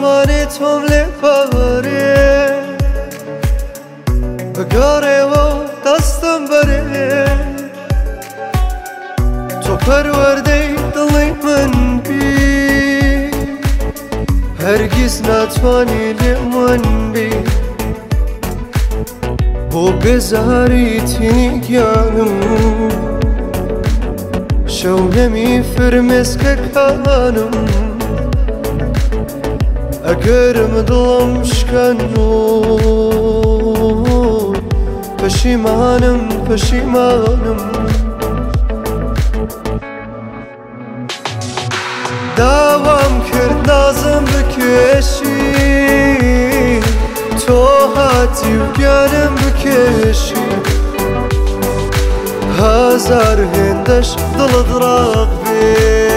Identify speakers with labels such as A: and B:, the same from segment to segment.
A: ناتوانێت تۆم لێ پارێ بگەڕێەوە دەستم بەرێ تۆ پەروەردەی دڵی من بی هەرگیز ناتوانی لێمون بی بۆ بێزاری تینی گیانم شەونەمی فرمێسکەکانم ئەگەرم دڵم شکەن و پەشیمانم داوام کرد نازم بکێشی تۆ هاتی و گیانم بکێشی هەزار هێندەش دڵت ڕاق بێ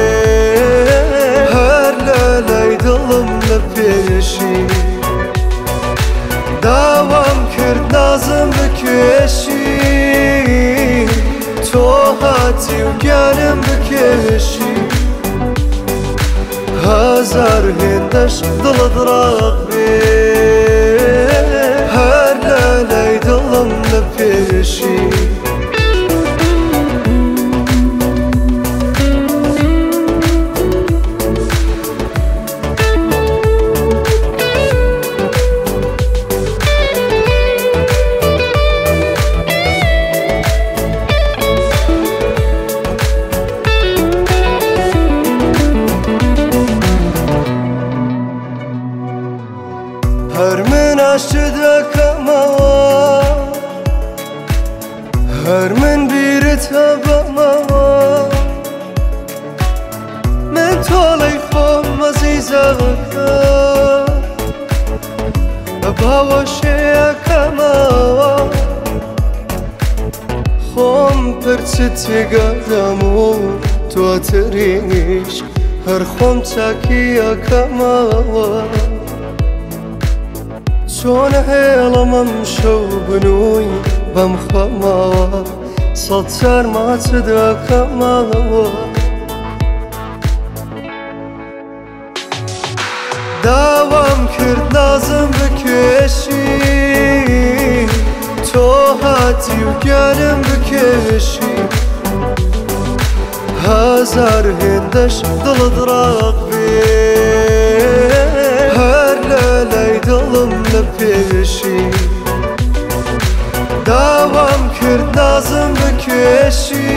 A: هەر لە لای دڵم لە پێشی داوام کرد نازم بکێشی تۆ هاتی و گیانم بکێشی هەزار هێندەش دڵت ڕاق بێ هەر لە لای دڵم لە پێشی هەر من عاشق دەکەمەوە هەر من بیرت هەبەمەوە من تۆڵەی خۆم ئەزیزەکە بە باوەشەیەکەمەوە خۆم پرچت تێگەدەم و تۆتریش هەر خۆم چاکیەکەمەوە چۆنە هێڵەمەم شەو بنووی بەم خەمەوە سەد جار ماچ دەکەمەوە داوام کرد نازم بکێشی تۆ هاتی و گیانم بکێشی هەزار هێندەش دڵت ڕاق بێ هەر لە لای دڵم لە پێشی داوام کرد نازم بکێشی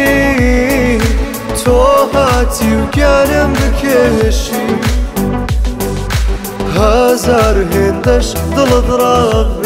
A: تۆ هاتی و گیانم بکێشی هەزار هێندەش دڵت ڕاق بێ